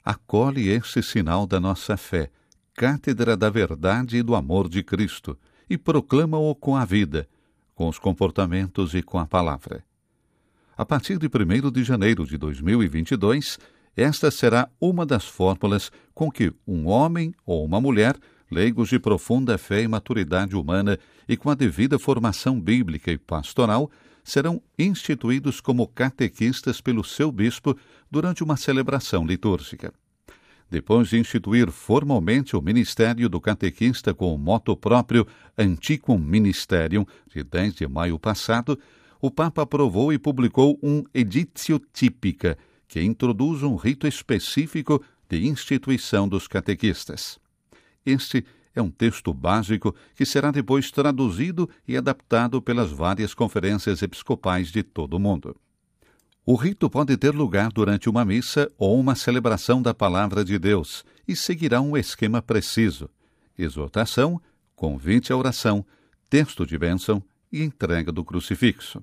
acolhe esse sinal da nossa fé, cátedra da verdade e do amor de Cristo, e proclama-o com a vida, com os comportamentos e com a palavra. A partir de 1º de janeiro de 2022, esta será uma das fórmulas com que um homem ou uma mulher, leigos de profunda fé e maturidade humana e com a devida formação bíblica e pastoral, serão instituídos como catequistas pelo seu bispo durante uma celebração litúrgica. Depois de instituir formalmente o ministério do catequista com o moto próprio Antiquum Ministerium, de 10 de maio passado, o Papa aprovou e publicou um Editio Típica, que introduz um rito específico de instituição dos catequistas. Este é um texto básico que será depois traduzido e adaptado pelas várias conferências episcopais de todo o mundo. O rito pode ter lugar durante uma missa ou uma celebração da Palavra de Deus e seguirá um esquema preciso: exortação, convite à oração, texto de bênção e entrega do crucifixo.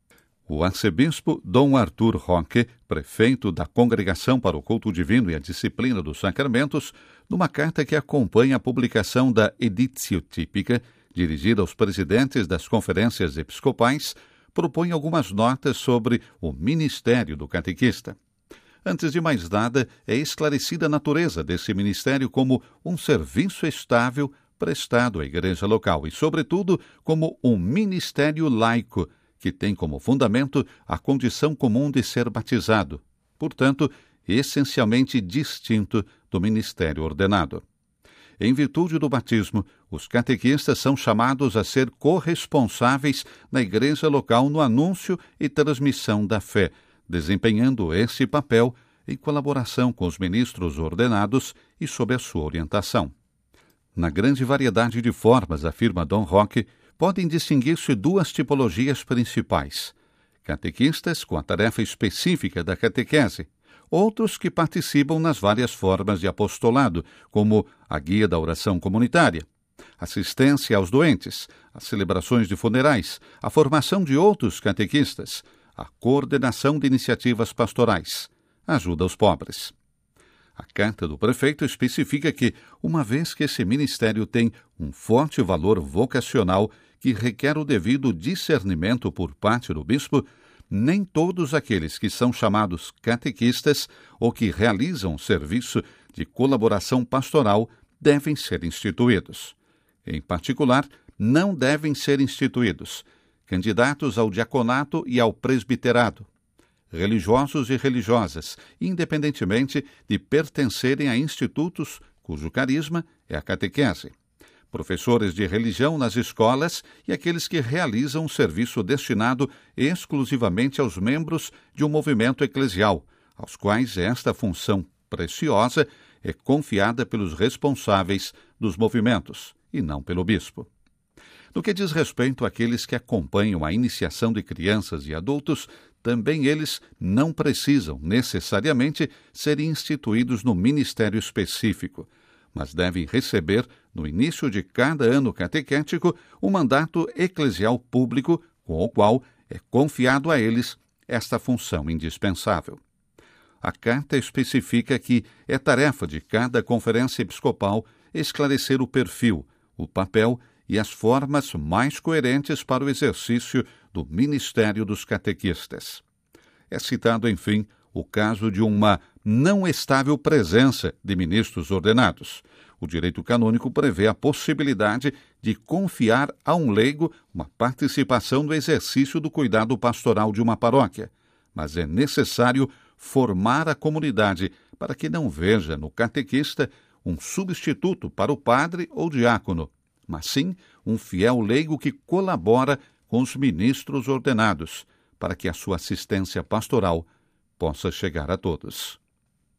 O arcebispo Dom Arthur Roque, prefeito da Congregação para o Culto Divino e a Disciplina dos Sacramentos, numa carta que acompanha a publicação da Editio Típica, dirigida aos presidentes das conferências episcopais, propõe algumas notas sobre o ministério do catequista. Antes de mais nada, é esclarecida a natureza desse ministério como um serviço estável prestado à igreja local e, sobretudo, como um ministério laico, que tem como fundamento a condição comum de ser batizado, portanto, essencialmente distinto do ministério ordenado. Em virtude do batismo, os catequistas são chamados a ser corresponsáveis na igreja local no anúncio e transmissão da fé, desempenhando esse papel em colaboração com os ministros ordenados e sob a sua orientação. Na grande variedade de formas, afirma Dom Roque, podem distinguir-se duas tipologias principais: catequistas com a tarefa específica da catequese, outros que participam nas várias formas de apostolado, como a guia da oração comunitária, assistência aos doentes, as celebrações de funerais, a formação de outros catequistas, a coordenação de iniciativas pastorais, ajuda aos pobres. A carta do prefeito especifica que, uma vez que esse ministério tem um forte valor vocacional que requer o devido discernimento por parte do bispo, nem todos aqueles que são chamados catequistas ou que realizam serviço de colaboração pastoral devem ser instituídos. Em particular, não devem ser instituídos candidatos ao diaconato e ao presbiterado, religiosos e religiosas, independentemente de pertencerem a institutos cujo carisma é a catequese, professores de religião nas escolas e aqueles que realizam um serviço destinado exclusivamente aos membros de um movimento eclesial, aos quais esta função preciosa é confiada pelos responsáveis dos movimentos e não pelo bispo. No que diz respeito àqueles que acompanham a iniciação de crianças e adultos, também eles não precisam necessariamente ser instituídos no ministério específico, mas devem receber, no início de cada ano catequético, um mandato eclesial público com o qual é confiado a eles esta função indispensável. A carta especifica que é tarefa de cada conferência episcopal esclarecer o perfil, o papel e as formas mais coerentes para o exercício do ministério dos catequistas. É citado, enfim, o caso de uma não estável presença de ministros ordenados. O direito canônico prevê a possibilidade de confiar a um leigo uma participação no exercício do cuidado pastoral de uma paróquia, mas é necessário formar a comunidade para que não veja no catequista um substituto para o padre ou diácono, mas sim um fiel leigo que colabora com os ministros ordenados, para que a sua assistência pastoral possa chegar a todos.